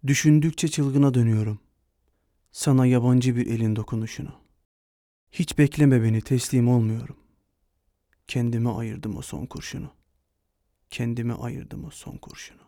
Düşündükçe çılgına dönüyorum. Sana yabancı bir elin dokunuşunu. Hiç bekleme beni, teslim olmuyorum. Kendime ayırdım o son kurşunu. Kendime ayırdım o son kurşunu.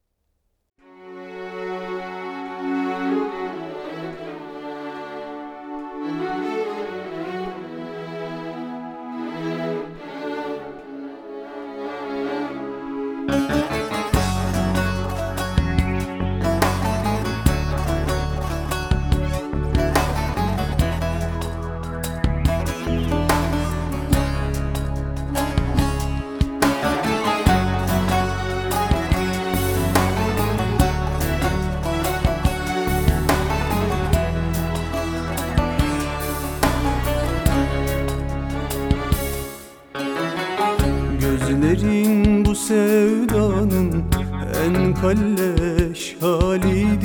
Gözlerin bu sevdanın en kalleş haliydi.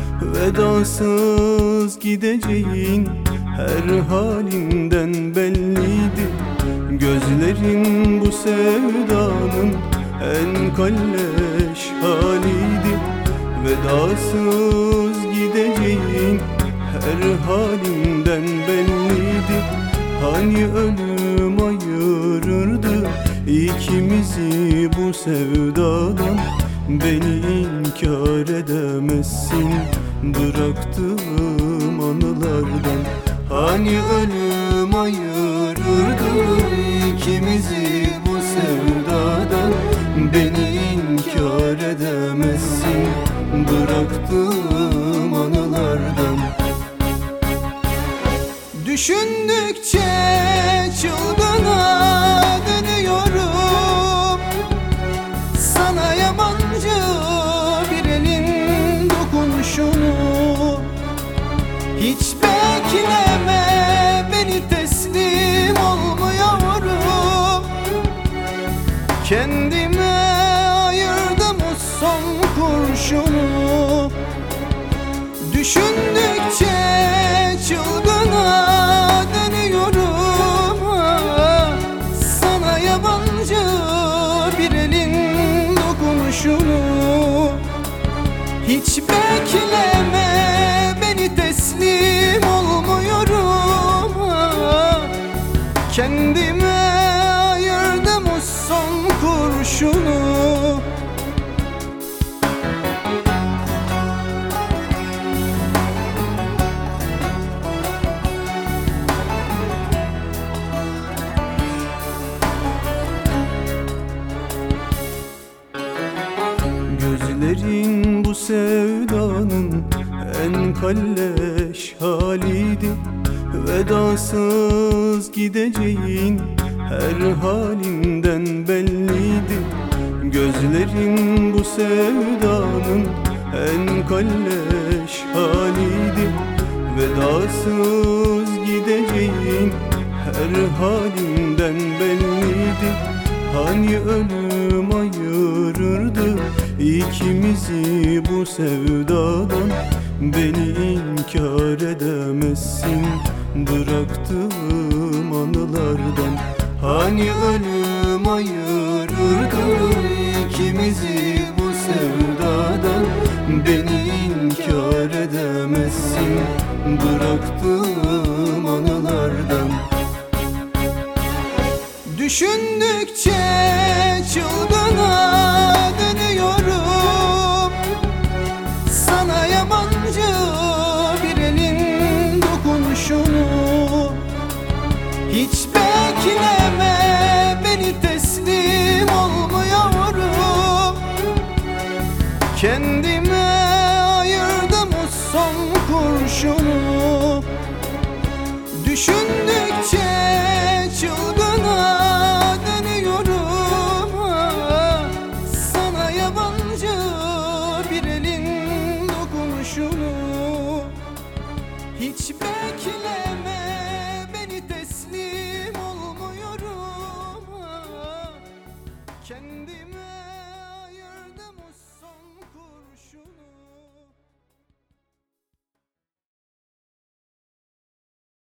Vedasız gideceğin her halinden belliydi. Gözlerin bu sevdanın en kalleş haliydi. Vedasız gideceğin her halinden belliydi. Hani ölüm ayırırdı İkimizi bu sevdadan, beni inkar edemezsin bıraktığım anılardan. Hani ölüm ayırırdı ikimizi bu sevdadan, beni inkar edemezsin bıraktığım anılardan. Düşündükçe çılgına dönüyorum. Sana yabancı bir elin dokunuşunu. Hiç bekleme beni, teslim olmuyorum. Kendime ayırdım o son kurşunu. Düşündükçe çılgına dönüyorum. Sana yabancı bir elin dokunuşunu. Hiç bekleme beni, teslim olmuyorum. Kendime ayırdım o son kurşunu. Gözlerin bu sevdanın en kalleş haliydi. Vedasız gideceğin her halinden belliydi. Gözlerin bu sevdanın en kalleş haliydi. Vedasız gideceğin her halinden belliydi. Hani ölüm ayırırdı İkimizi bu sevdadan, beni inkar edemezsin bıraktığım anılardan. Hani ölüm ayırırdı ikimizi bu sevdadan, beni inkar edemezsin bıraktığım anılardan. Düşündükçe çılgına dönüyorum. Sana yabancı bir elin dokunuşunu. Hiç bekleme beni, teslim olmuyorum. Kendime ayırdım o son kurşunu. Düşün